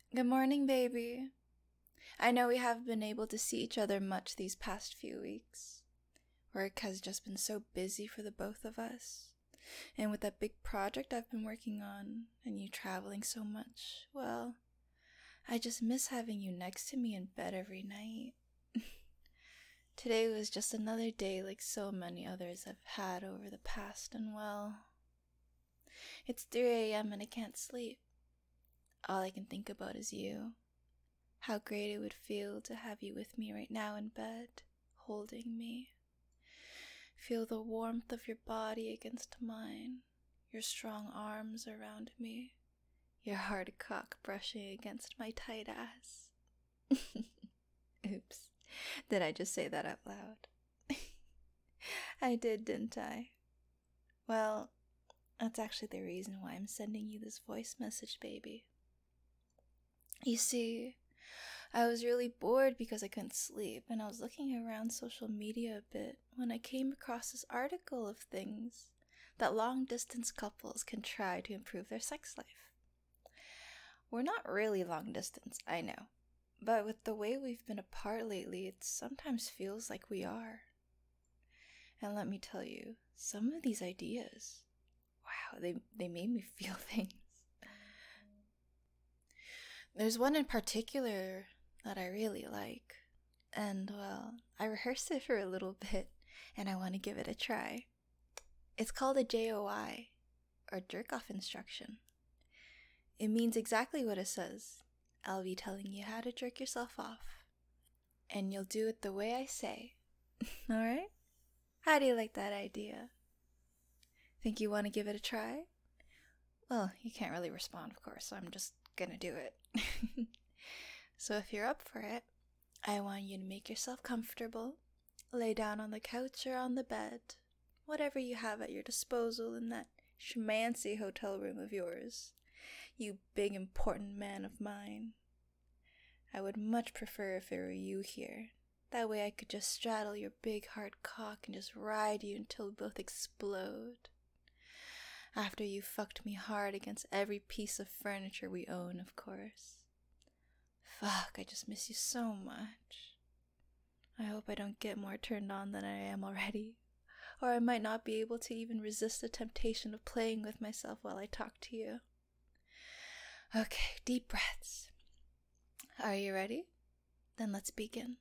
Good morning, baby. I know we haven't been able to see each other much these past few weeks. Work has just been so busy for the both of us. And with that big project I've been working on, and you traveling so much, well, I just miss having you next to me in bed every night. Today was just another day like so many others I've had over the past, and well, it's 3 a.m. and I can't sleep. All I can think about is you. How great it would feel to have you with me right now in bed, holding me. Feel the warmth of your body against mine, your strong arms around me, your hard cock brushing against my tight ass. Oops, did I just say that out loud? I did, didn't I? Well, that's actually the reason why I'm sending you this voice message, baby. You see, I was really bored because I couldn't sleep, and I was looking around social media a bit when I came across this article of things that long-distance couples can try to improve their sex life. We're not really long-distance, I know, but with the way we've been apart lately, it sometimes feels like we are. And let me tell you, some of these ideas, wow, they made me feel things. There's one in particular that I really like, and well, I rehearsed it for a little bit, and I want to give it a try. It's called a JOI, or jerk-off instruction. It means exactly what it says. I'll be telling you how to jerk yourself off, and you'll do it the way I say. Alright? How do you like that idea? Think you want to give it a try? Well, you can't really respond, of course, so I'm just gonna do it. So if you're up for it, I want you to make yourself comfortable, lay down on the couch or on the bed, whatever you have at your disposal in that schmancy hotel room of yours, you big important man of mine. I would much prefer if it were you here. That way I could just straddle your big hard cock and just ride you until we both explode. After you fucked me hard against every piece of furniture we own, of course. Fuck, I just miss you so much. I hope I don't get more turned on than I am already, or I might not be able to even resist the temptation of playing with myself while I talk to you. Okay, deep breaths. Are you ready? Then let's begin.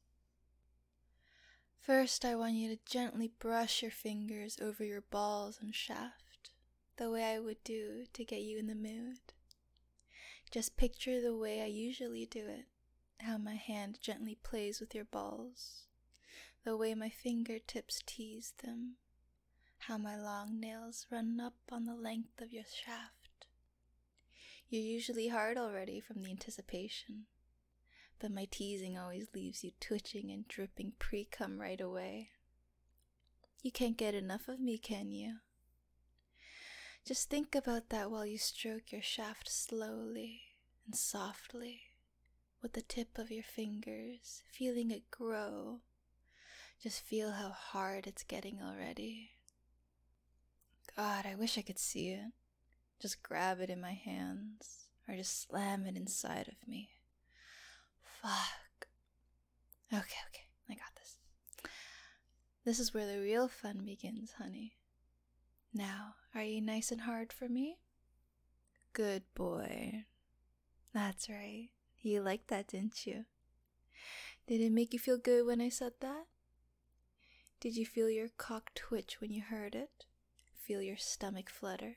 First, I want you to gently brush your fingers over your balls and shaft, the way I would do to get you in the mood. Just picture the way I usually do it, how my hand gently plays with your balls, the way my fingertips tease them, how my long nails run up on the length of your shaft. You're usually hard already from the anticipation, but my teasing always leaves you twitching and dripping pre-cum right away. You can't get enough of me, can you? Just think about that while you stroke your shaft slowly and softly with the tip of your fingers, feeling it grow. Just feel how hard it's getting already. God, I wish I could see it. Just grab it in my hands or just slam it inside of me. Fuck. Okay, I got this. This is where the real fun begins, honey. Now, are you nice and hard for me? Good boy. That's right. You liked that, didn't you? Did it make you feel good when I said that? Did you feel your cock twitch when you heard it? Feel your stomach flutter?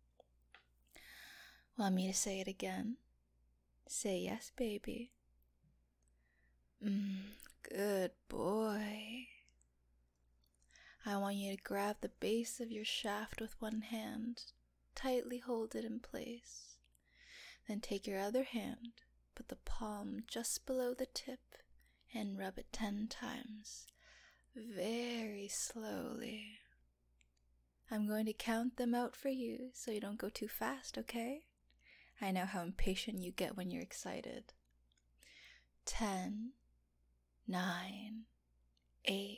Want me to say it again? Say yes, baby. Good boy. I want you to grab the base of your shaft with one hand, tightly hold it in place. Then take your other hand, put the palm just below the tip, and rub it 10 times, very slowly. I'm going to count them out for you so you don't go too fast, okay? I know how impatient you get when you're excited. 10, 9, 8,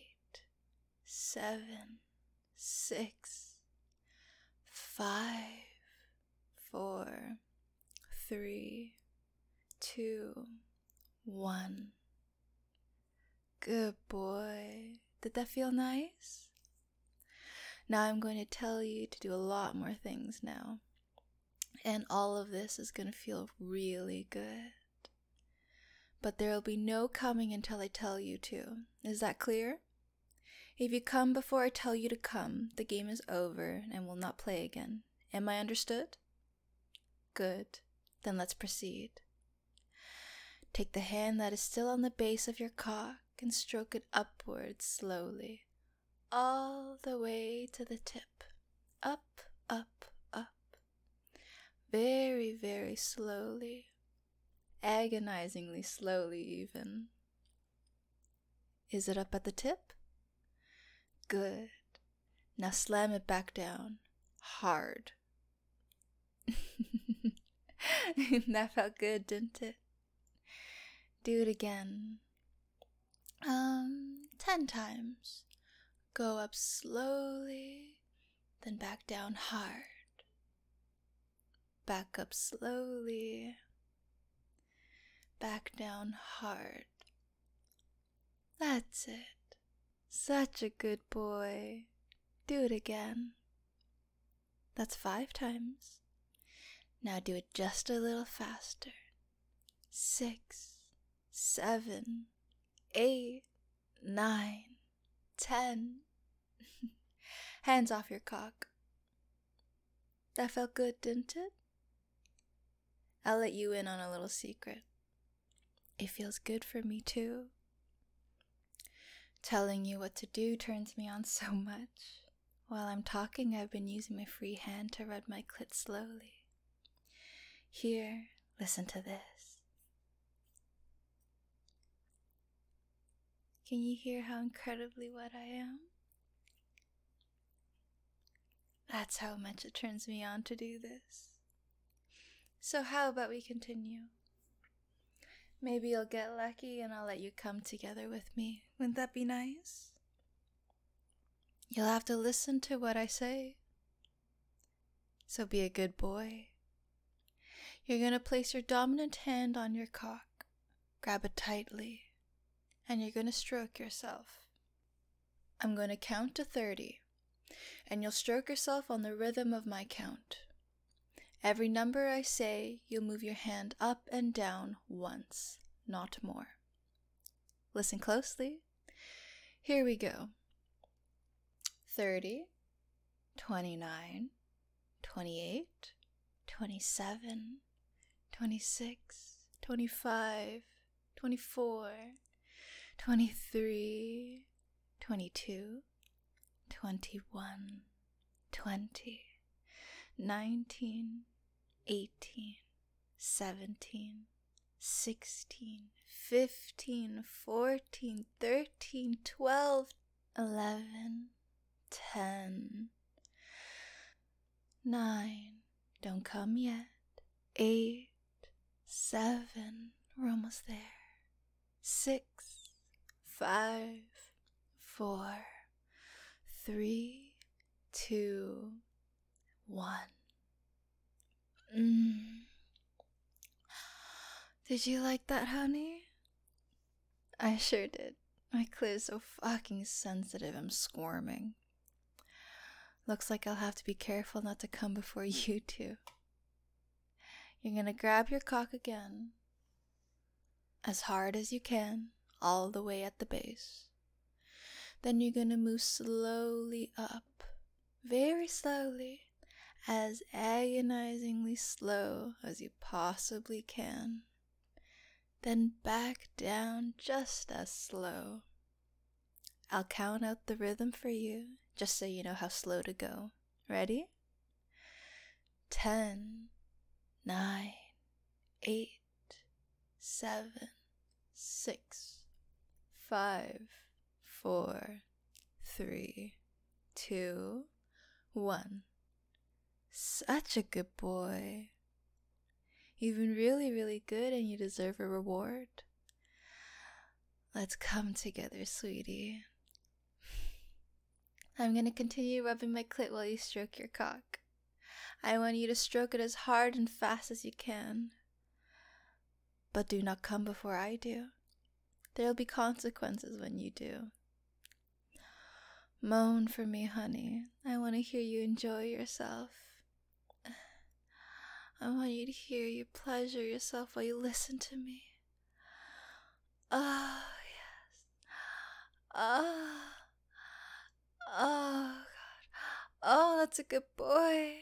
7, 6, 5, 4, 3, 2, 1. Good boy. Did that feel nice? Now I'm going to tell you to do a lot more things now. And all of this is going to feel really good. But there will be no coming until I tell you to. Is that clear? If you come before I tell you to come, the game is over and will not play again. Am I understood? Good. Then let's proceed. Take the hand that is still on the base of your cock and stroke it upwards slowly, all the way to the tip. Up, up, up. Very, very slowly. Agonizingly slowly even. Is it up at the tip? Good. Now slam it back down. Hard. That felt good, didn't it? Do it again. 10 times. Go up slowly, then back down hard. Back up slowly. Back down hard. That's it. Such a good boy. Do it again. That's 5 times. Now do it just a little faster. 6, 7, 8, 9, 10. Hands off your cock. That felt good, didn't it? I'll let you in on a little secret. It feels good for me too. Telling you what to do turns me on so much. While I'm talking, I've been using my free hand to rub my clit slowly. Here, listen to this. Can you hear how incredibly wet I am? That's how much it turns me on to do this. So how about we continue? Maybe you'll get lucky and I'll let you come together with me. Wouldn't that be nice? You'll have to listen to what I say. So be a good boy. You're going to place your dominant hand on your cock. Grab it tightly. And you're going to stroke yourself. I'm going to count to 30. And you'll stroke yourself on the rhythm of my count. Every number I say, you'll move your hand up and down once, not more. Listen closely. Here we go. 30, 29, 28, 27, 26, 25, 24, 23, 22, 21, 20, 19, 18, 17, 16, 15, 14, 13, 12, 11, 10, 9, don't come yet, 8, 7, we're almost there, 6, 5, 4, 3, 2, 1. Did you like that, honey? I sure did. My clit is so fucking sensitive, I'm squirming. Looks like I'll have to be careful not to come before you two. You're gonna grab your cock again, as hard as you can, all the way at the base. Then you're gonna move slowly up, very slowly, as agonizingly slow as you possibly can. Then back down just as slow. I'll count out the rhythm for you, just so you know how slow to go. Ready? 10, 9, 8, 7, 6, 5, 4, 3, 2, 1. Such a good boy. You've been really, really good and you deserve a reward. Let's come together, sweetie. I'm going to continue rubbing my clit while you stroke your cock. I want you to stroke it as hard and fast as you can. But do not come before I do. There'll be consequences when you do. Moan for me, honey. I want to hear you enjoy yourself. I want you to hear you pleasure yourself while you listen to me. Oh, yes. Oh, oh, God. Oh, that's a good boy.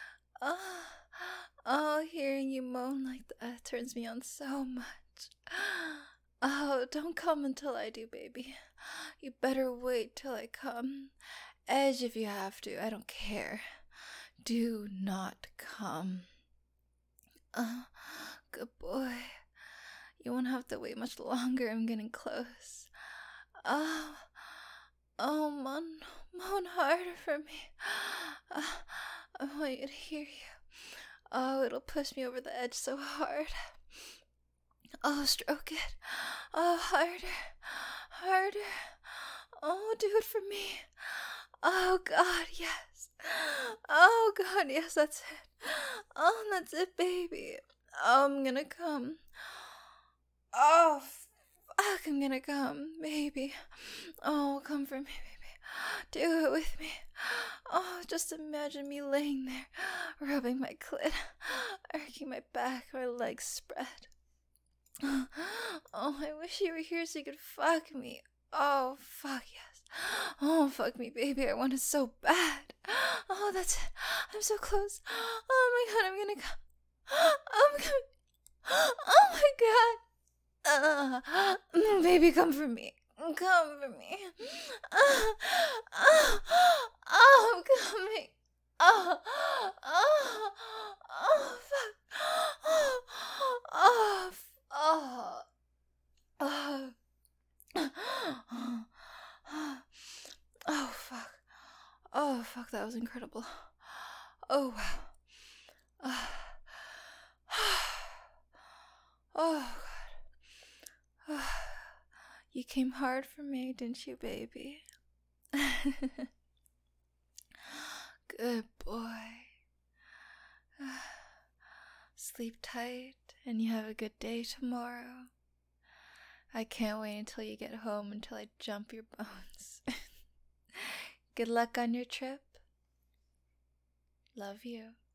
Oh, hearing you moan like that turns me on so much. Oh, don't come until I do, baby. You better wait till I come. Edge if you have to, I don't care. Do not come. Good boy. You won't have to wait much longer, I'm getting close. Oh, moan harder for me. I want you to hear you. Oh, it'll push me over the edge so hard. Oh, stroke it. Oh, harder. Oh, do it for me. Oh, God, yes. Oh, God, yes, that's it. Oh, that's it, baby. Oh, I'm gonna come. Oh, fuck, I'm gonna come, baby. Oh, come for me, baby. Do it with me. Oh, just imagine me laying there, rubbing my clit, arching my back, my legs spread. Oh, I wish you were here so you could fuck me. Oh, fuck yes. Oh, fuck me, baby. I want it so bad. Oh, that's it. I'm so close. Oh my God, I'm gonna come. I'm coming. Oh my God. Baby, come for me. Come for me. I'm coming. Oh, fuck. Oh, fuck. Oh, fuck, that was incredible. Oh, wow. Oh, God. You came hard for me, didn't you, baby? Good boy. Sleep tight, and you have a good day tomorrow. I can't wait until you get home until I jump your bones. Good luck on your trip. Love you.